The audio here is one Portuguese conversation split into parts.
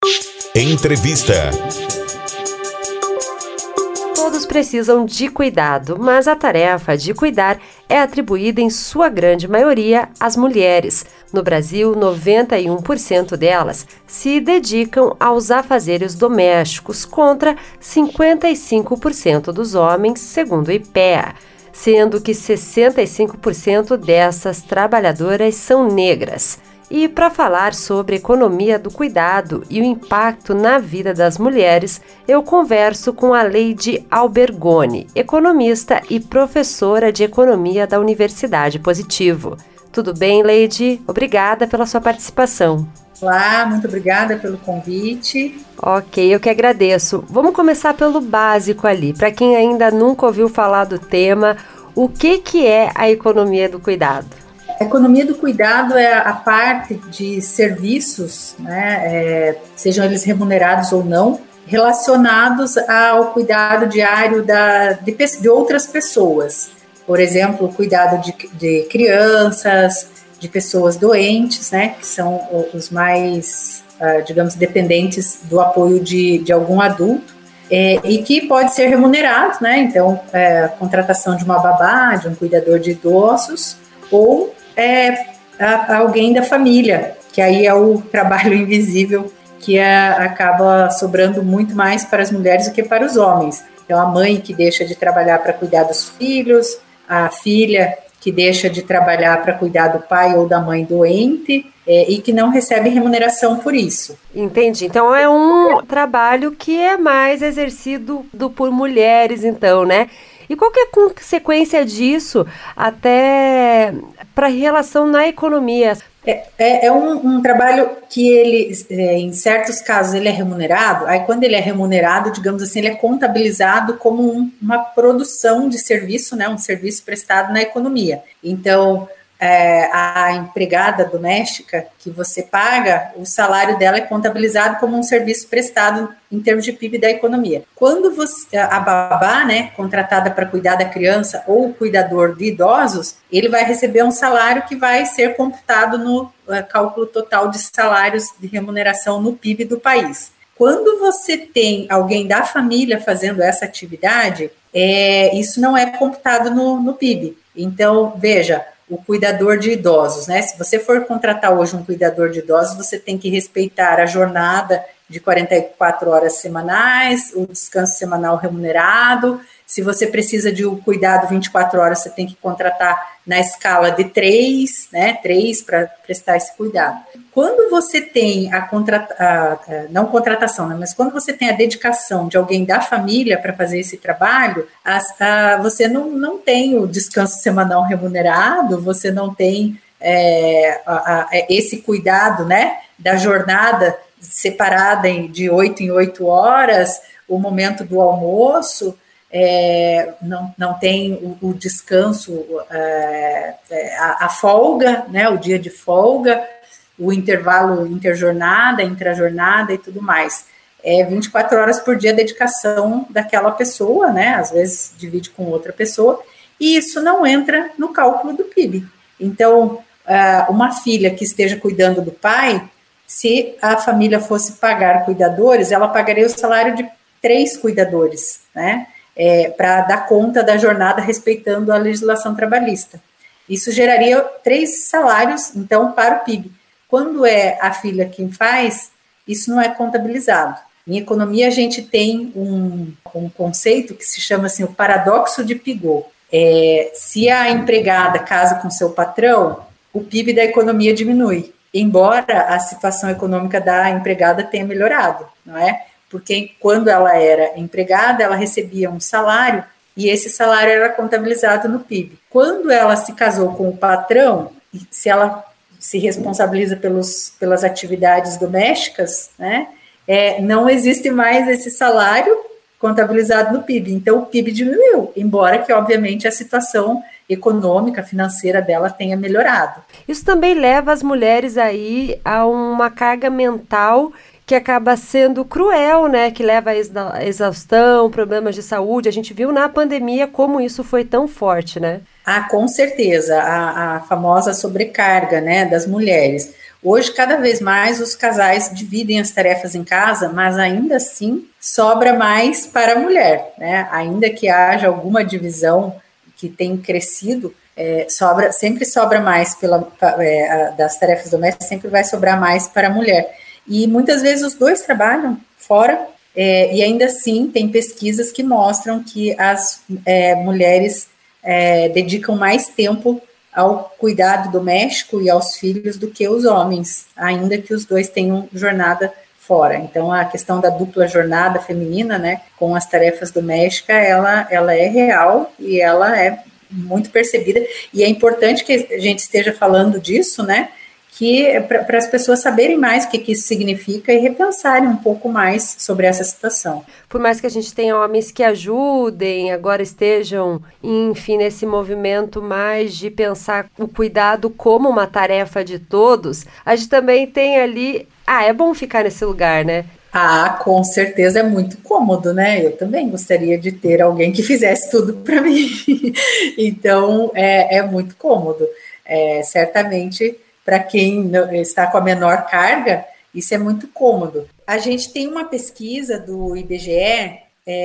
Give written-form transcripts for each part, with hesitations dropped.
Entrevista. Todos precisam de cuidado, mas a tarefa de cuidar é atribuída em sua grande maioria às mulheres. No Brasil, 91% delas se dedicam aos afazeres domésticos, contra 55% dos homens, segundo o IPEA, sendo que 65% dessas trabalhadoras são negras. E para falar sobre a economia do cuidado e o impacto na vida das mulheres, eu converso com a Leide Albergoni, economista e professora de economia da Universidade Positivo. Tudo bem, Leide? Obrigada pela sua participação. Olá, muito obrigada pelo convite. Ok, eu que agradeço. Vamos começar pelo básico ali. Para quem ainda nunca ouviu falar do tema, o que é a economia do cuidado? A economia do cuidado é a parte de serviços, né, sejam eles remunerados ou não, relacionados ao cuidado diário de outras pessoas. Por exemplo, o cuidado de crianças, de pessoas doentes, né, que são os mais, digamos, dependentes do apoio de algum adulto, e que pode ser remunerado, né, então, a contratação de uma babá, de um cuidador de idosos, ou alguém da família, que aí é o trabalho invisível que acaba sobrando muito mais para as mulheres do que para os homens. Então, a mãe que deixa de trabalhar para cuidar dos filhos, a filha que deixa de trabalhar para cuidar do pai ou da mãe doente e que não recebe remuneração por isso. Entendi. Então, é um trabalho que é mais exercido por mulheres, então, né? E qual que é a consequência disso até para a relação na economia? É um trabalho que ele, em certos casos, ele é remunerado. Aí, quando ele é remunerado, digamos assim, ele é contabilizado como uma produção de serviço, né, um serviço prestado na economia. Então, a empregada doméstica que você paga, o salário dela é contabilizado como um serviço prestado em termos de PIB da economia. Quando a babá, né, contratada para cuidar da criança, ou o cuidador de idosos, ele vai receber um salário que vai ser computado no cálculo total de salários de remuneração no PIB do país. Quando você tem alguém da família fazendo essa atividade, isso não é computado no PIB. Então, veja, o cuidador de idosos, né? Se você for contratar hoje um cuidador de idosos, você tem que respeitar a jornada de 44 horas semanais, o descanso semanal remunerado. Se você precisa de um cuidado 24 horas, você tem que contratar na escala de 3, né? 3 para prestar esse cuidado. Quando você tem não contratação, né? Mas quando você tem a dedicação de alguém da família para fazer esse trabalho, você não tem o descanso semanal remunerado, você não tem esse cuidado, né? Da jornada separada de 8 em 8 horas, o momento do almoço, não tem o descanso, a folga, né, o dia de folga, o intervalo interjornada, intrajornada e tudo mais. 24 horas por dia a dedicação daquela pessoa, né, às vezes divide com outra pessoa, e isso não entra no cálculo do PIB. Então, uma filha que esteja cuidando do pai, se a família fosse pagar cuidadores, ela pagaria o salário de 3 cuidadores, né? Para dar conta da jornada respeitando a legislação trabalhista. Isso geraria 3 salários, então, para o PIB. Quando é a filha quem faz, isso não é contabilizado. Em economia, a gente tem um conceito que se chama assim, o paradoxo de Pigot. Se a empregada casa com seu patrão, o PIB da economia diminui, embora a situação econômica da empregada tenha melhorado, não é? Porque quando ela era empregada, ela recebia um salário e esse salário era contabilizado no PIB. Quando ela se casou com o patrão, se ela se responsabiliza pelas atividades domésticas, né, não existe mais esse salário contabilizado no PIB. Então, o PIB diminuiu, embora que, obviamente, a situação econômica, financeira dela tenha melhorado. Isso também leva as mulheres aí a uma carga mental que acaba sendo cruel, né? Que leva à exaustão, problemas de saúde. A gente viu na pandemia como isso foi tão forte, né? Ah, com certeza, a famosa sobrecarga, né, das mulheres. Hoje, cada vez mais, os casais dividem as tarefas em casa, mas ainda assim sobra mais para a mulher, né? Ainda que haja alguma divisão que tem crescido, sempre sobra mais das tarefas domésticas, sempre vai sobrar mais para a mulher. E muitas vezes os dois trabalham fora, e ainda assim tem pesquisas que mostram que as mulheres dedicam mais tempo ao cuidado doméstico e aos filhos do que os homens, ainda que os dois tenham jornada fora. Então, a questão da dupla jornada feminina, né, com as tarefas domésticas, ela é real e ela é muito percebida, e é importante que a gente esteja falando disso, né, que para as pessoas saberem mais o que isso significa e repensarem um pouco mais sobre essa situação. Por mais que a gente tenha homens que ajudem, agora estejam, enfim, nesse movimento mais de pensar o cuidado como uma tarefa de todos, a gente também tem ali, é bom ficar nesse lugar, né? Ah, com certeza é muito cômodo, né? Eu também gostaria de ter alguém que fizesse tudo para mim. Então, é muito cômodo. Certamente, para quem está com a menor carga, isso é muito cômodo. A gente tem uma pesquisa do IBGE,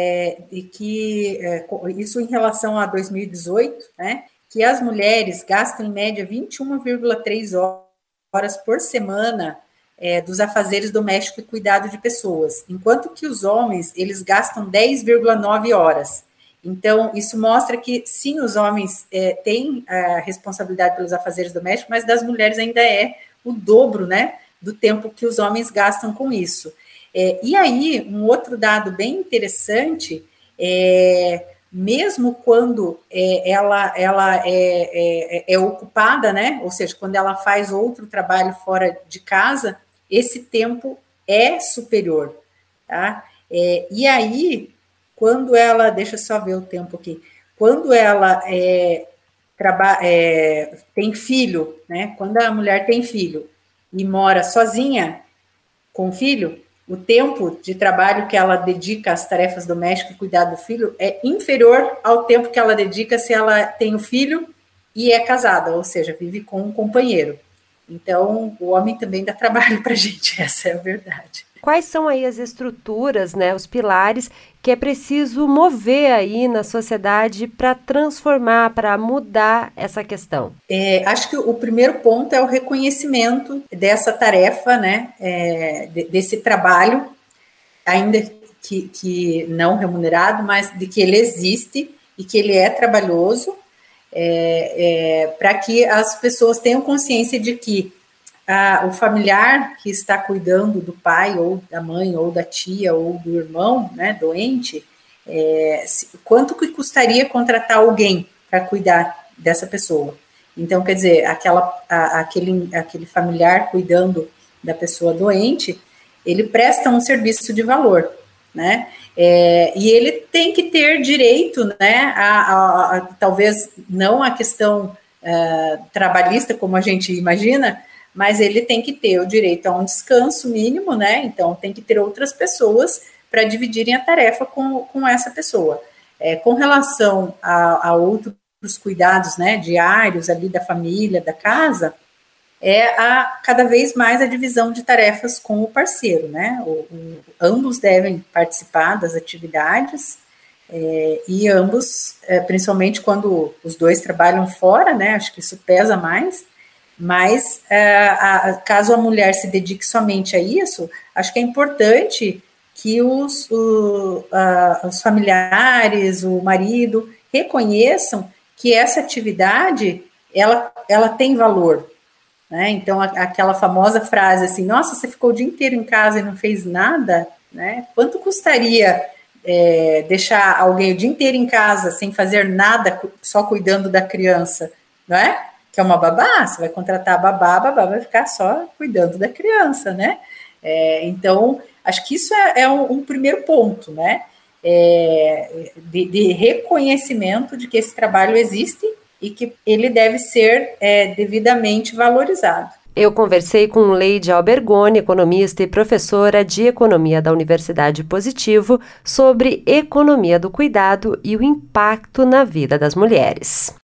isso em relação a 2018, né? Que as mulheres gastam em média 21,3 horas por semana dos afazeres domésticos e cuidado de pessoas, enquanto que os homens, eles gastam 10,9 horas. Então, isso mostra que, sim, os homens têm a responsabilidade pelos afazeres domésticos, mas das mulheres ainda é o dobro, né, do tempo que os homens gastam com isso. E aí, um outro dado bem interessante, mesmo quando ela é ocupada, né, ou seja, quando ela faz outro trabalho fora de casa, esse tempo é superior, tá? E aí, quando ela, deixa eu só ver o tempo aqui, quando ela tem filho, né? Quando a mulher tem filho e mora sozinha com o filho, o tempo de trabalho que ela dedica às tarefas domésticas e cuidar do filho é inferior ao tempo que ela dedica se ela tem o filho e é casada, ou seja, vive com um companheiro. Então, o homem também dá trabalho para a gente, essa é a verdade. Quais são aí as estruturas, né, os pilares que é preciso mover aí na sociedade para transformar, para mudar essa questão? Acho que o primeiro ponto é o reconhecimento dessa tarefa, né, desse trabalho, ainda que não remunerado, mas de que ele existe e que ele é trabalhoso, para que as pessoas tenham consciência de que o familiar que está cuidando do pai, ou da mãe, ou da tia, ou do irmão, né, doente, quanto que custaria contratar alguém para cuidar dessa pessoa? Então, quer dizer, aquele familiar cuidando da pessoa doente, ele presta um serviço de valor, né? E ele tem que ter direito, né, talvez não a questão trabalhista, como a gente imagina, mas ele tem que ter o direito a um descanso mínimo, né? Então, tem que ter outras pessoas para dividirem a tarefa com essa pessoa. Com relação a outros cuidados, né, diários ali da família, da casa, cada vez mais a divisão de tarefas com o parceiro, né? Ambos devem participar das atividades e ambos, principalmente quando os dois trabalham fora, né? Acho que isso pesa mais. Mas, caso a mulher se dedique somente a isso, acho que é importante que os familiares, o marido, reconheçam que essa atividade, ela tem valor, né? Então, aquela famosa frase assim, nossa, você ficou o dia inteiro em casa e não fez nada, né? Quanto custaria deixar alguém o dia inteiro em casa sem fazer nada, só cuidando da criança, não é? Que é uma babá, você vai contratar a babá vai ficar só cuidando da criança, né? Então, acho que isso é um primeiro ponto, né? De reconhecimento de que esse trabalho existe e que ele deve ser devidamente valorizado. Eu conversei com Leide Albergoni, economista e professora de Economia da Universidade Positivo, sobre economia do cuidado e o impacto na vida das mulheres.